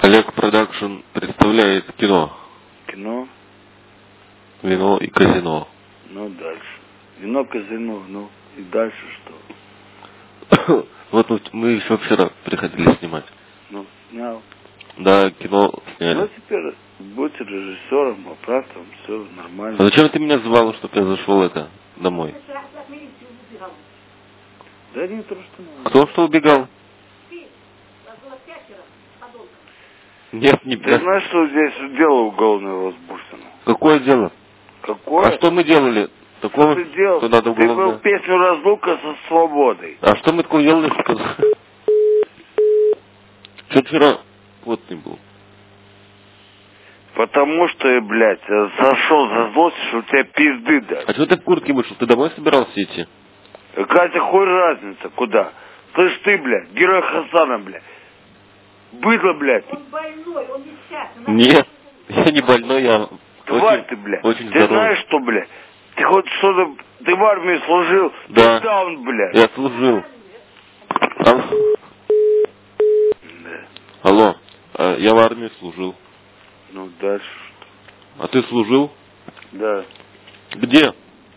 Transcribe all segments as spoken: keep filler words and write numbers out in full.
Олег Продакшн представляет кино. Кино? Вино и казино. Ну, дальше. Вино, казино, ну, и дальше что? Вот мы еще вчера приходили снимать. Ну, снял. Да, кино сняли. Ну, теперь будь режиссером, оператором, все нормально. А зачем ты меня звал, чтобы я зашел это домой? Да не то, что надо. Кто что убегал? Нет, не Ты знаешь, что здесь дело уголовное возбуждено? Какое дело? Какое? А что мы делали? Такого, Что ты делал? что надо Ты уголовное? был песню «Разлука со свободой». А что мы такое делали? Что вчера плотный был? Потому что, я, блядь, зашел за злость, что у тебя пизды дать. А что ты в куртке вышел? Ты домой собирался идти? Какая тебе хуй разница, куда? Слышь ты, блядь, герой Хасана, блядь. Быдло, блядь. Он больной, он несчастный. Нет, я не больной, я Тварь очень, ты, блядь. очень Ты здоровый. знаешь что, блядь? Ты хоть что-то... Ты в армии служил? Да. Ты даун, блядь. Я служил. Алло. Да. Алло. А, я в армии служил. Ну, дальше что? А ты служил? Да. Где?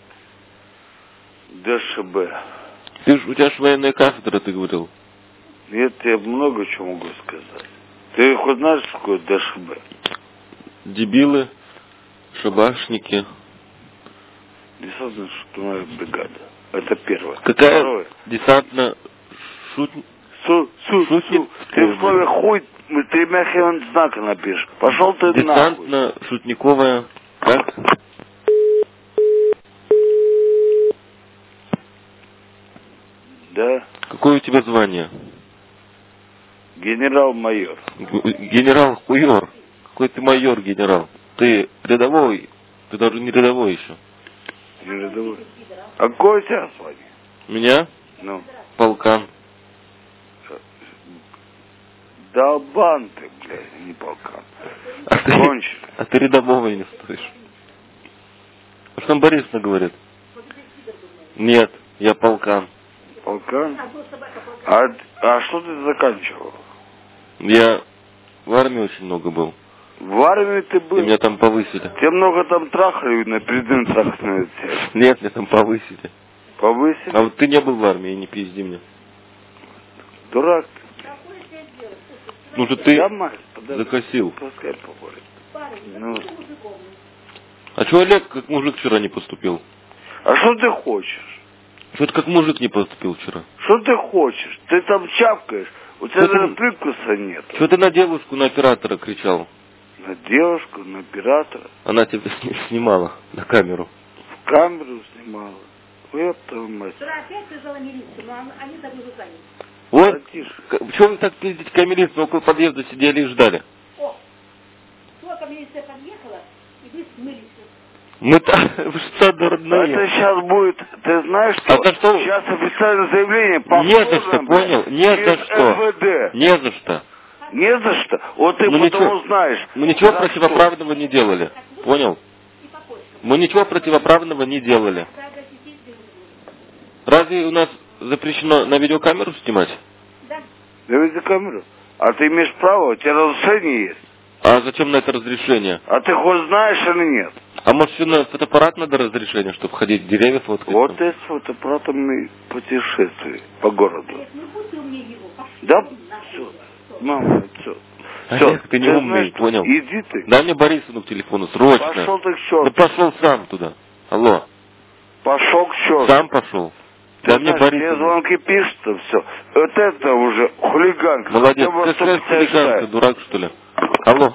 ДШБ. Ты ж, у тебя ж военная кафедра, ты говорил. Нет, я много чего могу сказать. Ты хоть знаешь, что такое ДШБ? Дебилы, шабашники. Десантно-штурмовая бригада. Это первое. Какая Второе. десантно шут... Су, су, шутит? су. Ты в слове хуй тремя хрен знака напишешь. Пошел ты нахуй. Десантно-шутниковая... Как? Да. Какое у тебя звание? Генерал-майор. Г- Генерал Хуйор. Какой ты майор, генерал? Ты рядовой? Ты даже не рядовой еще. Не рядовой. А какое у тебя звание? Меня? Ну. Полкан. Долбан ты, блядь, не полкан. А ты, Конченый. а ты рядового и не стоишь. А что там Борисовна говорит? Нет, я полкан. Полкан? А, а что ты заканчивал? Я в армии очень много был. В армии ты был? И меня там повысили. Тебе много там трахали, на передым трахнули. Нет, меня там повысили. Повысили? А вот ты не был в армии, не пизди мне. Дурак ты. Ну же ты Я, мать, подожди. закосил. Пускай поборет. Ну. А что Олег как мужик вчера не поступил? А что ты хочешь? Что ты как мужик не поступил вчера? Что ты хочешь? Ты там чавкаешь, у тебя Что ты- даже прикуса нет. Что ты на девушку, на оператора кричал? На девушку, на оператора. Она тебя сни- снимала на камеру. В камеру снимала. Вот твою мать. Вчера опять приезжала милиция, но он- они забыли занять. Вот, Да тише. что вы так пиздите, какая милиция, около подъезда сидели и ждали? О, только милиция подъехала, и вы смылись. Мы там, вы что, дурные? Это сейчас будет, ты знаешь что? А за что? Сейчас официальное заявление по Не за что, формам, понял? блядь, Не за из что. эм вэ дэ. Не за что. Не за что. Вот ты Мы потому ничего- знаешь. Мы ничего за противоправного не делали. Понял? И покойся. Мы ничего противоправного не делали. Да, да, сидеть, да, Разве у нас запрещено на видеокамеру снимать? да. что? Да ведь за камеру. А ты имеешь право, у тебя разрешение есть. А зачем на это разрешение? А ты хоть знаешь или нет? А может, все на фотоаппарат надо разрешение, чтобы ходить в деревья фоткать? Вот там? это с фотоаппаратом и путешествие по городу. Олег, ну будь умнее его, пошли. Да? Нахуй. Все. Мама, все. Олег, ты не умный, знаешь, что? понял? Иди ты. Дай мне Борисовну к телефону, срочно. Пошел ты к Да черту. пошел сам туда. Алло, Пошел к черту. сам пошел. Ты Дай мне знаешь, тебе Борисовну. звонки пишут, все. Вот это уже хулиганка. Молодец, Хотя бы какая сто хулиганка, пятьдесят. дурак что ли? Алло,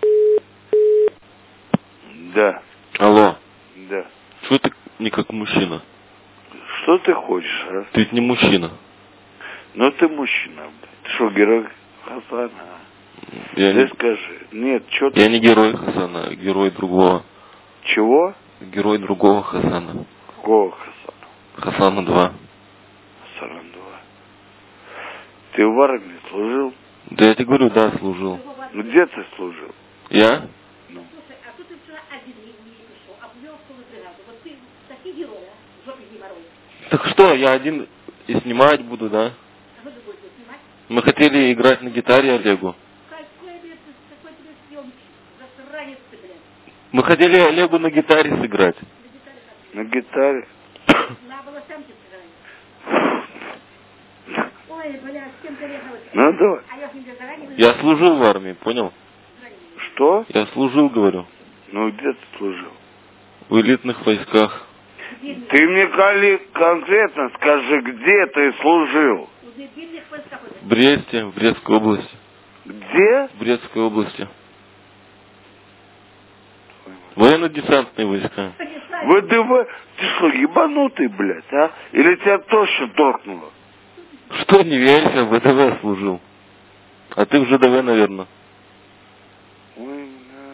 Да, алло. да. Что ты не как мужчина? Что ты хочешь, а? Ты ведь не мужчина. Ну ты мужчина, блядь. Ты что, герой Хасана? а? Я Ты не, скажи. Нет, что ты... я не герой Хасана, а герой другого. Чего? Герой другого Хасана. Какого Хасана? Хасана два. Хасана два. Ты в армии служил? Да я тебе говорю, да, служил. Ну где ты служил? Я? Ну. Слушай, а что ты вчера один не, не пришел, а ввел в школу бригаду? Вот ты такие герои, а? Жопы геморрой. Так что, я один и снимать буду, да? А что ты будешь снимать? Мы хотели играть на гитаре Олегу. Какой, блядь, Мы хотели Олегу на гитаре сыграть. На гитаре? Надо было сам тебе сыграть. Ой, бля, с кем-то ехал. Ну, давай. А я с ним заранее... Я служил в армии, понял? Что? Я служил, говорю. Ну, где ты служил? В элитных войсках. Ты мне коли- конкретно скажи, где ты служил? В Бресте, в Брестской области. Где? В Брестской области. Военно-десантные войска. ВДВ? Ты что, ебанутый, блядь, а? Или тебя точно торкнуло? Что, не веришь, в ВДВ служил. А ты в ЖДВ, наверное. Ой,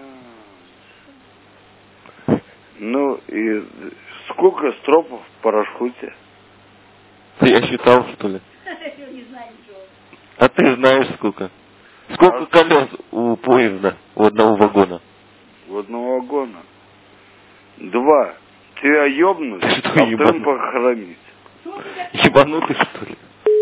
на. Ну, и сколько стропов в парашюте? Я считал, что ли? Не знаю ничего. А ты знаешь сколько? Сколько А? колес у поезда, у одного вагона? У одного вагона. Два. Тебя ёбнуть, Ты что, а потом ебанутый? похоронить. Ебанутый, что ли?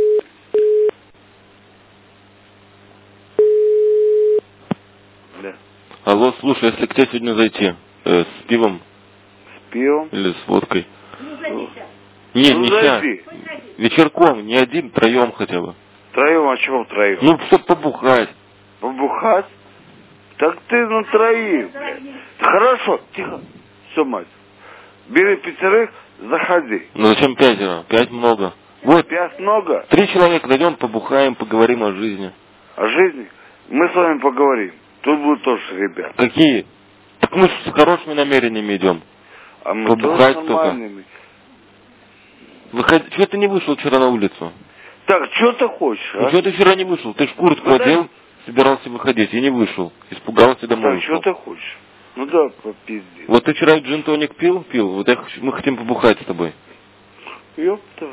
Да. Алло, слушай, если к тебе сегодня зайти, э, с пивом С пивом? или с водкой? Ну, зайдися. Не, Ну, не сейчас. зайди. Хоть зайди. Вечерком, не один, троем хотя бы. Троем, а чего втроем? Ну, чтоб побухать. Побухать? Так ты на троих, блядь. Хорошо, тихо. Все, мать. Бери пятерых, заходи. Ну зачем пятеро? Пять много. Вот, Пять много. три человека найдем, побухаем, поговорим о жизни. О жизни мы с вами поговорим. Тут будут тоже ребята. Какие? Так мы ж с хорошими намерениями идем. А мы Побухать тоже только. нормальными. Выходи... Чего ты не вышел вчера на улицу? Так, что ты хочешь, Ну а? чего ты вчера не вышел? Ты ж куртку Ну, да. одел, собирался выходить и не вышел. Испугался домой. Так, что ушел. ты хочешь? Ну да, попизди. Вот ты вчера джин-тоник пил? Пил. Вот я хочу- мы хотим побухать с тобой. Ёпта.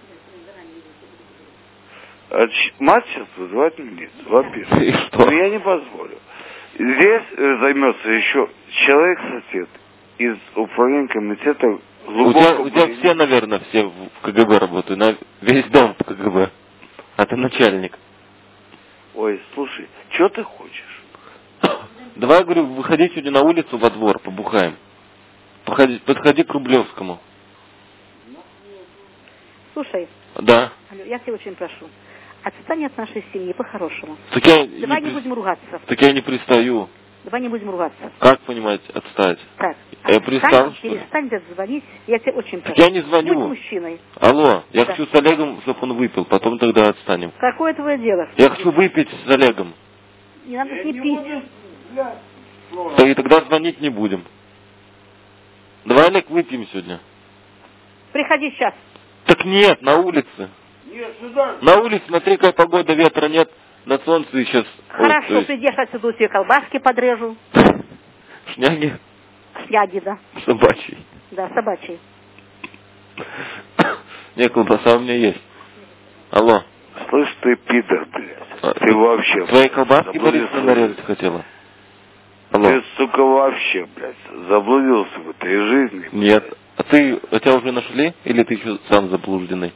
А ч- мать сейчас вызывает милицию, во-первых. И что? Но я не позволю. Здесь э, займется еще человек-сосед из управления комитета У глубокого... тебя, у тебя все, наверное, все в КГБ работают. На весь дом в КГБ. А ты начальник. Ой, слушай, что ты хочешь? Давай, говорю, выходи сегодня на улицу во двор, побухаем. Подходи, подходи к Рублевскому. Слушай, Да. алло, я тебя очень прошу, отстань от нашей семьи по-хорошему. Так я, Давай не, не при- будем ругаться. так я не пристаю. Давай не будем ругаться. Как понимать, отстать? Так, Я отстань, пристал, что ли? перестань даже звонить. Я тебя очень Так прошу. я не звоню. Будь мужчиной. Алло, я Да. хочу с Олегом, чтобы он выпил, потом тогда отстанем. Какое твое дело? Я хочу выпить с Олегом. Не надо с ним пить. Да и тогда звонить не будем. Давай, Олег, выпьем сегодня. Приходи сейчас. Так нет, на улице. Нет, сюда. На улице, смотри, какая погода, ветра нет, на солнце сейчас... Хорошо, придешь отсюда, тебе колбаски подрежу. Шняги Шняги, да. собачьи. Да, собачьи. Не, колбаса у меня есть. Алло. Слышь, ты пидор, блядь. А, Ты вообще... Твои колбаски заблудился. Борисовна нарезать хотела? Алло. Ты, сука, вообще, блядь, заблудился в этой жизни. Нет. А ты, а тебя уже нашли? Или ты еще сам заблужденный?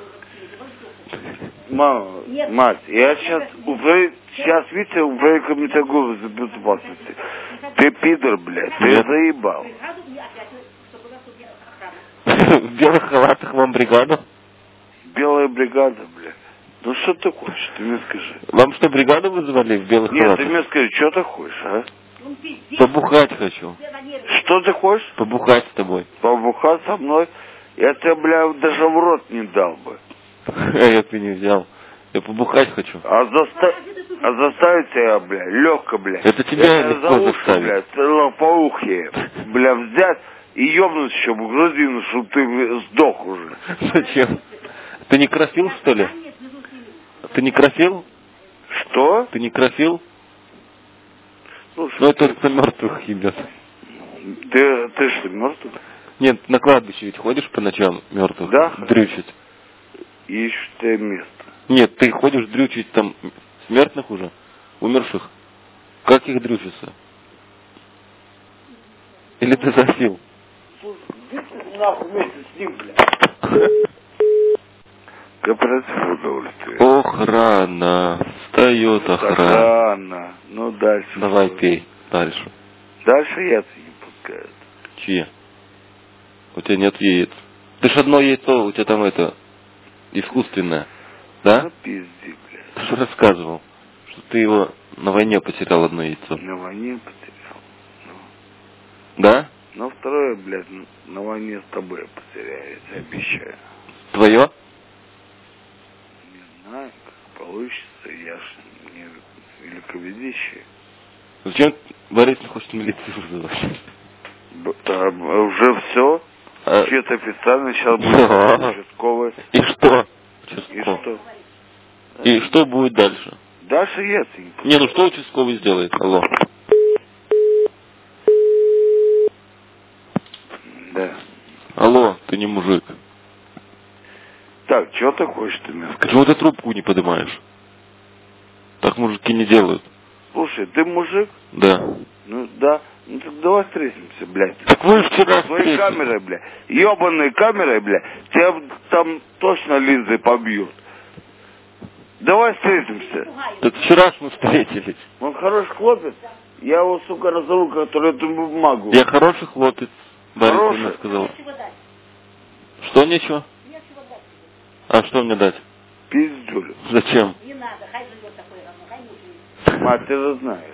Мама, Нет. мать, я сейчас управляю, сейчас, видите, управляю комитет государственной безопасности. Ты пидор, блядь, ты Нет. заебал. Бригаду мне опять, чтобы у нас тут охрана. В белых халатах вам бригаду? Белая бригада, блядь. Ну что ты хочешь, ты мне скажи. Вам что, бригаду вызывали в белых Нет, ты халатах? мне скажи, что ты хочешь, а? Ну, пиздец. Побухать хочу. Все на нервы. Что ты хочешь? Побухать с тобой. Побухать со мной? Я тебя, бля, даже в рот не дал бы. Я ты не взял. Я побухать хочу. А, заста... а заставить тебя, бля, легко, бля. Это тебя Я легко за уши, заставить. бля, лопоухие, бля, взять и ёбнуть еще в грудину, чтобы ты сдох уже. Зачем? Ты не красил, что ли? Ты не красил? Что? Ты не красил? Слушай, Ну, это только мертвых ебет. ты, ты что, мертвый? Нет, на кладбище ведь ходишь по ночам мертвых? Да. Дрючить. Ищу тебе место. Нет, ты ходишь дрючить там смертных уже? Умерших? Как их дрючиться? Или ты засил? Нахуй вместе с ним, бля. Кооператив удовольствие. Охрана. Встает охрана. Охрана. Ну, дальше. Давай что? пей дальше. Дальше я тебе не какая-то. Чьи? У тебя нет яиц. Ты ж одно яйцо, у тебя там это, искусственное. Да? Ну, пизди, блядь. Ты же рассказывал, что ты его на войне потерял одно яйцо. На войне потерял. Ну. Да? Но второе, блядь, на войне с тобой потеряю, я тебе обещаю. Твое? Не знаю, как получится, я ж не великовидящий. Зачем Борис не хочет милицию вызывать? Б- Там уже все. А... Чьи-то официально сейчас Да. будет участковый. И что? И Участковый. что? И что будет дальше? Дальше я не Не, ну что участковый сделает? Алло. Да. Алло, ты не мужик. Так, что ты хочешь ты мне сказать? Почему ты трубку не поднимаешь? Так мужики не делают. Слушай, ты мужик? Да. Ну да. Ну так давай встретимся, блядь. Так вы вчера Своей встретились. камерой, блядь. Ебаной камерой, блядь. Тебя там точно линзы побьют. Давай встретимся. Так вчера ж мы встретились. Он хороший хлопец. Я его, сука, разору, который эту бумагу. Я хороший хлопец. Борис Хороший? мне сказал. Нечего дать. Что ничего? Нечего дать. А что мне дать? Пиздюлю. Зачем? Не надо, хай живет такой равно, хай муж. Мать, ты же знаешь.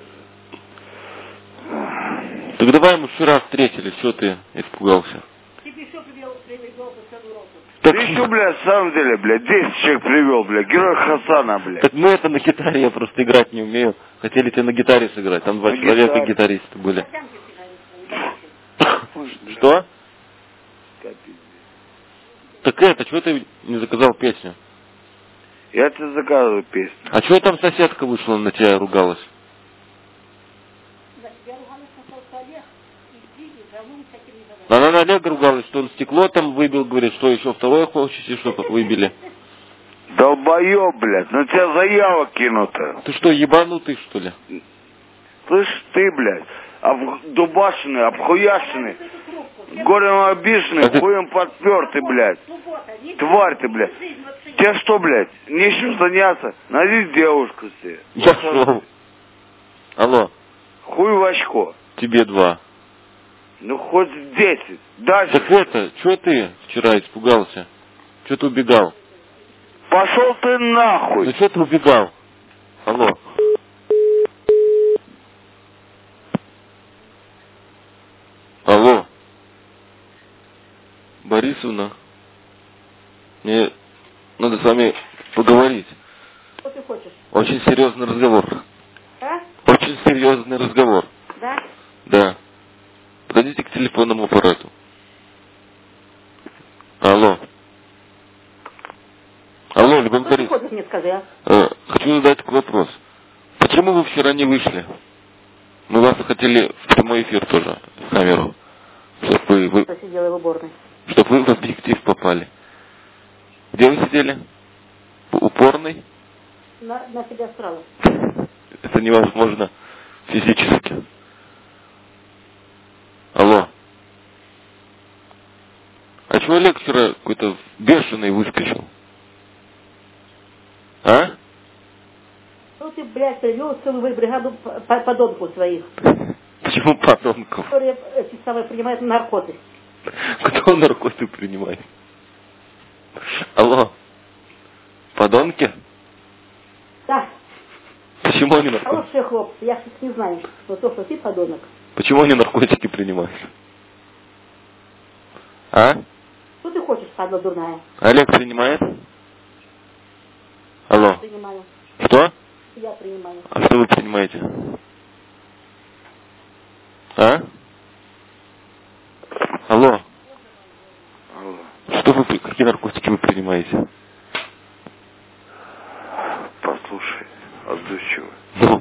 Так давай мы вчера встретились, что ты испугался? Тебе еще привел, привел бы целую роту. Так, Ты еще, блядь, в самом деле, блядь, десять человек привел, блядь. Герой Хасана, блядь. так мы это на гитаре, я просто играть не умею. Хотели тебе на гитаре сыграть, там два На человека гитаре. гитаристы были. Овсянки сигареты свои, Что? Капец. Так это, что ты не заказал песню? Я тебе заказываю песню. А что там соседка вышла на тебя и ругалась? За тебя ругалась на толстый Олег. Иди и говном всяким не давай. Она на Олега ругалась, что он стекло там выбил, говорит, что еще второе хочете, чтобы выбили. Долбоеб, блядь, на тебя заява кинута. Ты что, ебанутый, что ли? Слышь, ты, блядь, обдубашенный, обхуяшенный, горем обиженный, А ты- хуем подпертый, блядь. Суббота, не Тварь ты, блядь. жизнь вообще не- Тебе что, блядь, нечем заняться? Найди девушку себе. Пошел. Алло, Хуй в очко. тебе два. Ну, хоть десять. Дальше. Так это, что ты вчера испугался? Что ты убегал? Пошел ты Ну нахуй. что ты убегал? Алло. Алло. Борисовна, мне надо с вами поговорить. Что ты хочешь? Очень серьезный разговор. А? Очень серьезный разговор. Да? Да. Подойдите к телефонному аппарату. Алло. Алло, Любовь Что ты Борисовна. хочешь мне скажи, а? Э, хочу задать такой вопрос. Почему вы вчера не вышли? Мы вас хотели в прямой эфир тоже, в камеру. Чтобы вы, вы, Что сидела в уборной? чтоб вы в объектив попали. Где вы сидели? В упорной? На, на себя справа. Это невозможно физически. Алло. А чего Олег вчера какой-то бешеный выскочил? А? Что ты, блядь, привел целую бригаду по- по- подонков своих, Почему подонков? которые эти самые принимают наркотики? Кто наркотик принимает? Алло. Подонки? Да, Почему они наркотики? хорошие хлопцы, я их не знаю, но то, что ты подонок. Почему они наркотики принимают? А? Что ты хочешь, падла дурная? Олег принимает? Алло. Принимаю. Что? Я принимаю. А что вы принимаете? А? Алло. Алло. Что вы, при- какие наркотики вы принимаете? Послушай, отдышивай. Ну,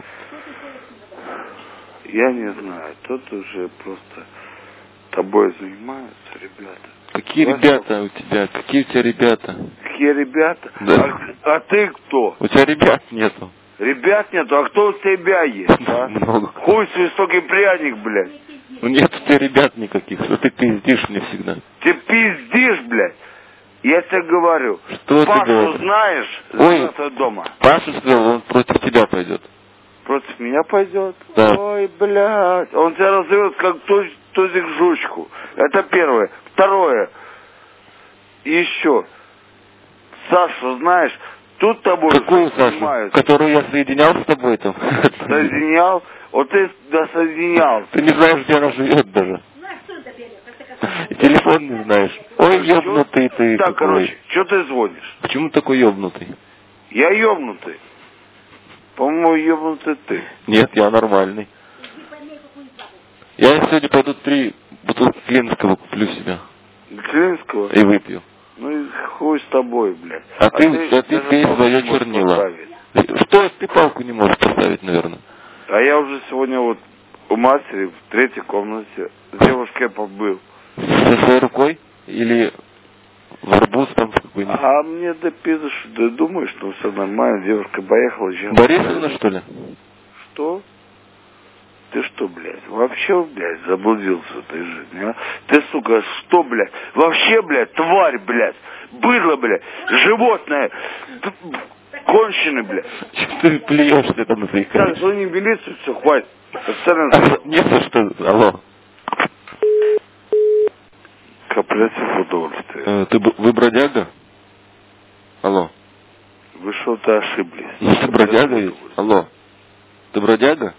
Я не знаю, тут уже просто тобой занимаются ребята. какие Знаешь, ребята у тебя? Какие у тебя ребята? Какие ребята? Да. А, а ты кто? У тебя ребят нету. Ребят нету, а кто у тебя есть, а? Много. Хуй свисток и пряник, блядь. Ну нет у тебя ребят никаких. Что ты пиздишь мне всегда? Ты пиздишь, блядь. Я тебе говорю. Что ты Пашу говоришь? знаешь? Ой. Завтра дома. Паша сказал, он против тебя пойдет. Против меня пойдет? Да. Ой, блядь. Он тебя разовьет как точ- тузик жучку. Это первое. Второе. Еще. Сашу, знаешь, тут тобой Какую Сашу? занимаются. Которую я соединял с тобой там? Соединял? Вот ты да соединял. Ты не знаешь, где она живет даже. Ну а что это, Беля? Как ты И телефон не знаешь. Ой, ёбнутый ты Так, какой. короче, что ты звонишь? Почему такой ёбнутый? Я ёбнутый. По-моему, ёбнутый ты. Нет, я нормальный. не пойми, какую бабу. Я сегодня пойду три бутылки Клинского куплю себе. Клинского? И выпью. Ну и хуй с тобой, блядь. А, ты, а ты даже пей палку свое не можешь чернила. поставить. Что, ты палку не можешь поставить, наверное? А я уже сегодня вот у матери в третьей комнате с девушкой побыл. Со своей рукой? Или в арбуз там какой-нибудь? А мне да пиздишь, да думаешь, что все нормально, девушка поехала. Сейчас... Борисовна, что ли? Что? Ты что, блядь, вообще, блядь, заблудился в этой жизни, а? Ты, сука, что, блядь, вообще, блядь, тварь, блядь, быдло, блядь, животное, конченый, блядь. Что ты плюешься там на своих Так, крышах? звони в милицию, все, хватит. Официально А, сказал. нет, а что? Алло. Кооператив удовольствия. Э, ты, б- вы бродяга? Алло. Вы что-то ошиблись. Ну, ты бродяга ведь? Алло. Ты бродяга?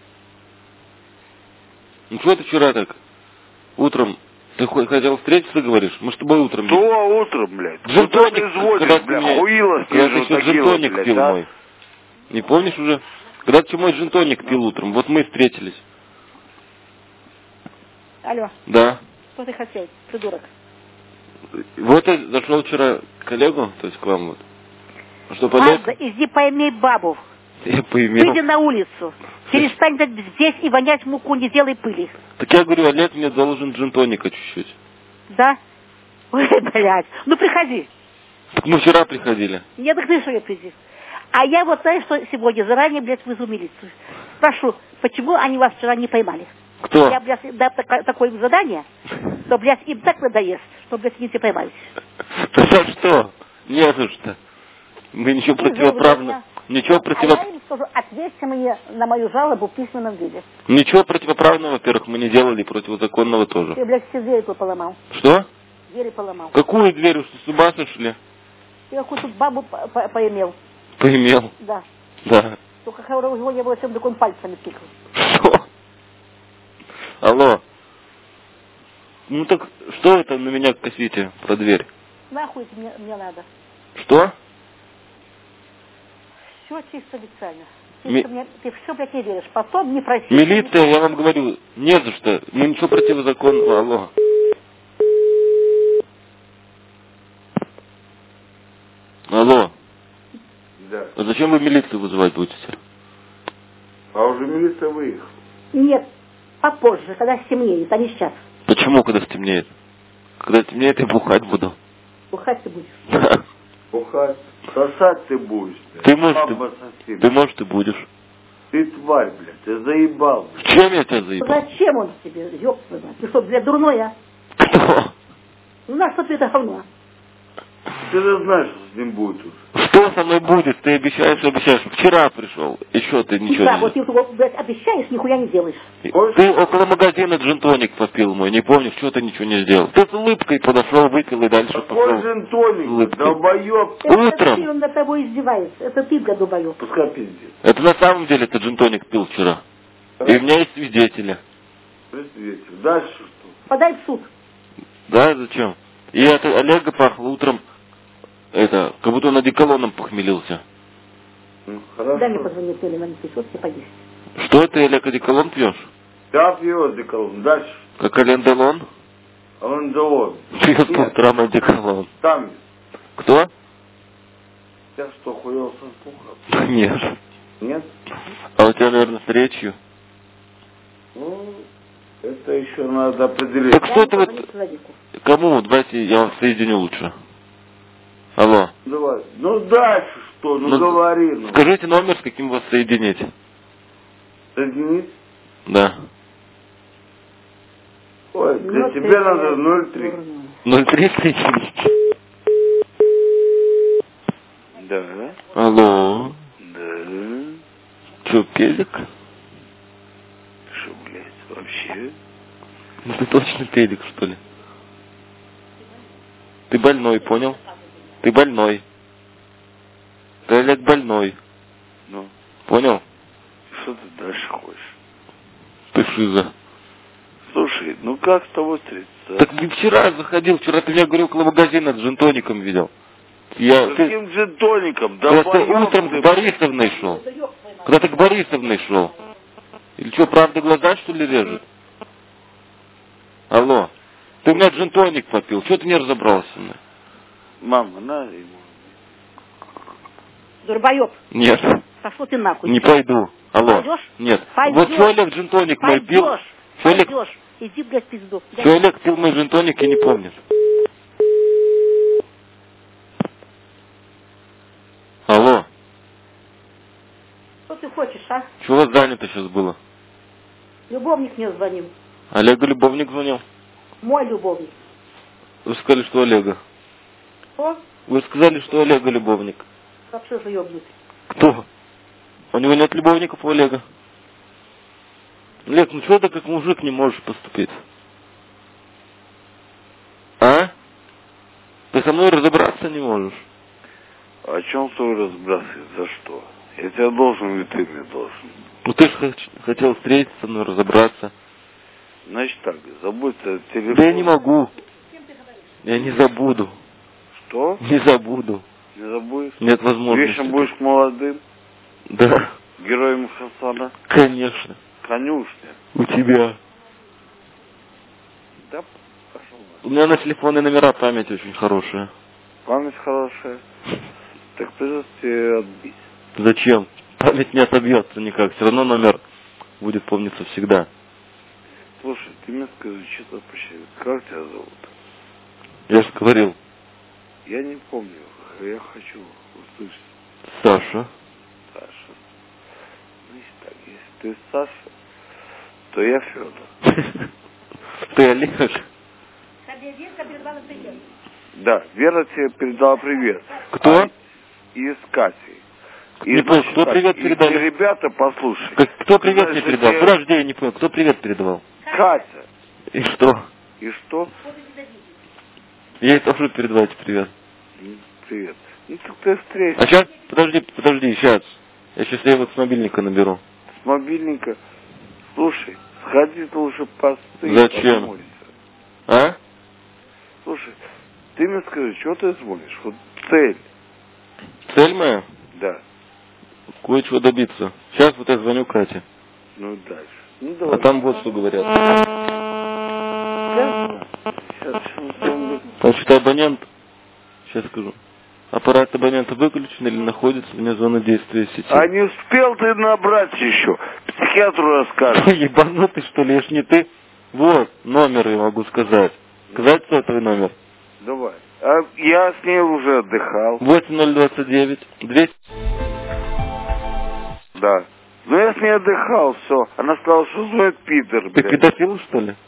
Ну, что ты вчера так? Утром ты хоть хотел встретиться, говоришь? Мы с тобой утром... Что утром, блядь? Джин-тоник, Куда ты звонишь, когда ты блядь? мне- Хуило Когда ты съезжу, еще такие джин-тоник вот, пил блядь, а? мой. Не помнишь уже? Когда ты мой джин-тоник пил утром, вот мы и встретились. Алло, Да. что ты хотел, придурок? Вот я зашел вчера к коллегу, то есть к вам вот. Что, Олег? Ада, иди пойми бабу. Я поимел. Выйди на улицу. Перестань здесь и вонять муку, не делай пыли. Так я говорю, Олег мне должен джин-тоника чуть-чуть. Да? Ой, блядь. Ну приходи. Так мы вчера приходили. Не отдохни, что я приди. А я вот знаешь, что сегодня заранее, блядь, вызову милицию. Спрошу, почему они вас вчера не поймали? Кто? Я, блядь, дам тако- такое задание, что, блядь, им так надоест, что, блядь, они тебя поймались. Да за что? Не за что. Мы ничего Ты противоправного... Ничего А противо... я им скажу, ответьте мне на мою жалобу в письменном виде. Ничего противоправного, во-первых, мы не делали, и противозаконного тоже. Ты, блядь, все двери тут поломал. Что? Двери поломал. Какую дверь? Вы что, с ума сошли? Ты какую-то бабу по- по- поимел. Поимел. Да. Да. Только когда у него не было, чем он пальцами тыкал. Что? Алло. Ну так что это на меня косите про дверь? Нахуй это мне, мне надо. Что? Все чисто официально. Ты, Ми- что мне, ты все, блядь, не веришь. Потом не проси. Милиция, я вам говорю, не за что. Мы ничего противозаконного. Алло. Алло. Да. А зачем вы милицию вызывать будете? А уже милиция выехала. Нет, попозже, когда стемнеет, а не сейчас. Почему, когда стемнеет? Когда стемнеет, я бухать буду. Бухать ты будешь. Бухать. Сосать ты будешь, блядь. Ты, может, Баба ты, сосед. ты, может, и будешь. Ты тварь, блядь, ты заебал, блядь. Чем я тебя заебал? Зачем он тебе, ёб твою мать? Ты что, блядь, дурной, а? Кто? Ну на что ты это говно? Ты же знаешь, что с ним будет уже. Что со мной будет? Ты обещаешь, обещаешь. Вчера пришел. Еще ты ничего Да, не вот ты, вот, блядь, обещаешь, нихуя не делаешь. сделал. Ты около магазина джин-тоник попил мой, не помнишь, что ты ничего не сделал. Ты с улыбкой подошел, выпил и дальше Какой пошел. джин-тоник, Улыбкой. долбоеб. Это Утром. ты, он над тобой издевается. Это ты, блядь, долбоёб. Пускай пиздец. Это на самом деле ты джин-тоник пил вчера. И у меня есть свидетели. Представитель. Дальше что? Подай в суд. Да, зачем? И от Олега пахло утром, это, как будто он одеколоном похмелился. Ну, хорошо. Дай мне позвонить, или на пятьсот, тебе поесть. Что ты, Олег, одеколон пьешь? Да, пьет деколон. Дальше. Как Аленделон? А он долон. Пьет по Нет. утрам одеколон. Там. Кто? Я что, хуел со слуха? Нет. Нет? А у тебя, наверное, с речью. Ну, это еще надо определить. Так что Я ты не вот... позвоню человеку. Кому? Давайте я вас соединю лучше. Алло. Давай. Ну дальше что? Ну, Ну, говори. Ну. Скажите номер, с каким вас соединить. Соединить? Да. Ой, для Ну, тебя ты, надо блядь, ноль три. дурной. ноль три соединить. Да. Алло. Да. Че, Келик? Что, блядь, вообще? Ну ты точно педик, что ли? Ты больной, понял? Ты больной. Ты, Олег, больной. Ну, Понял? что ты дальше хочешь? Ты шиза. Слушай, ну как с тобой встретиться? Так не вчера заходил, вчера ты меня говорил, около магазина с джин-тоником видел. Я, ты, Каким джин-тоником? Да когда ты поёб утром ты, к Борисовной шел. Когда ты к Борисовной шел. Или что, правда глаза, что ли, режет? Алло. Ты у меня джин-тоник попил, что ты не разобрался? Мама, на ему. Дурбоеб, Нет, пошел ты нахуй. не пойду. Алло. Пойдешь? Нет. Пойдешь. Вот что Олег джин-тоник мой пил. Пойдешь, Что Олег, пойдешь. Иди, блядь, в пизду. что Олег пил мой джин-тоник и не помнит. Алло. Что ты хочешь, а? Что у вас занято сейчас было? Любовник мне звонил. Олегу любовник звонил. Мой любовник. Вы сказали, что Олега. Что? Вы сказали, что Олега любовник. Вообще же ёбнутый. Кто? У него нет любовников, у Олега. Олег, ну что ты как мужик не можешь поступить? А? Ты со мной разобраться не можешь? А о чем с тобой разбрасывать? За что? Я тебя должен, или ты мне должен? Ну ты же хотел встретиться со мной, разобраться. Значит так, забудь о телефоне. Да я не могу. Я не забуду. Что? Не забуду. Не забудешь? Нет возможности. Вечно будешь молодым, Да, героем Хасана. конечно. Конюшня. У тебя. Да, пошел. У меня на телефонные номера память очень хорошая. Память хорошая. Так придется тебе отбить. Зачем? Память не отобьется никак. Все равно номер будет помниться всегда. Слушай, ты мне скажи, что то вообще, как тебя зовут? Я же говорил. Я не помню. Я хочу услышать. Саша. Саша. Значит так, если ты Саша, то я Федор. Ты Олег. Верка передала привет. Да, Вера тебе передала привет. Кто? А, из Кати. И, Не понял, значит, кто так, привет и передали? все ребята, послушай. Как- кто привет Значит, мне передал? я- Подожди, я не понял. Кто привет передавал? Катя. И что? И что? Я ей тоже передавайте привет. М, Привет. Ну так ты встреч. А сейчас, подожди, подожди, сейчас. Я сейчас ей вот с мобильника наберу. С мобильника. Слушай, сходи ты лучше посты. Зачем? помойся. А? Слушай, ты мне скажи, что ты звонишь? Вот цель. Цель моя? Да. Кое-чего добиться. Сейчас вот я звоню Кате. Ну дальше. Ну А давай. там вот что говорят. Да? Сейчас, сейчас. Значит, абонент, сейчас скажу. Аппарат абонента выключен или находится вне зоны действия сети. А не успел ты набрать еще? Психиатру расскажешь. Ебанутый, что ли, я ж не ты. Вот, номер я могу сказать. Сказать сотовый номер. Давай. А я с ней уже отдыхал. восемь ноль двадцать девять двести. Да. Ну я с ней отдыхал, все. Она сказала, что звонит Питер, Ты блядь. педофил, что ли?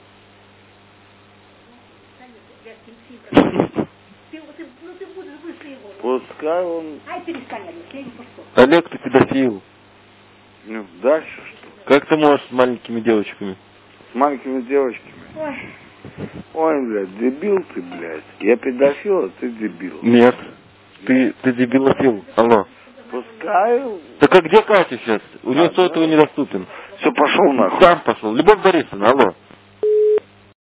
Ты, вот ты, ну ты будешь выше его. Пускай он... Ай, перестань, Олег, я не пущу. Олег, ты педофил. Ну, дальше что? Как ты можешь с маленькими девочками? С маленькими девочками. Ой, Ой, блядь, дебил ты, блядь. Я педофил, а ты дебил. Нет. Ты, ты дебилофил. Алло. Пускай... Так а где Катя сейчас? У нее А, сотовый недоступен. Все, пошел нахуй. Сам пошел. Любовь Борисовна, алло.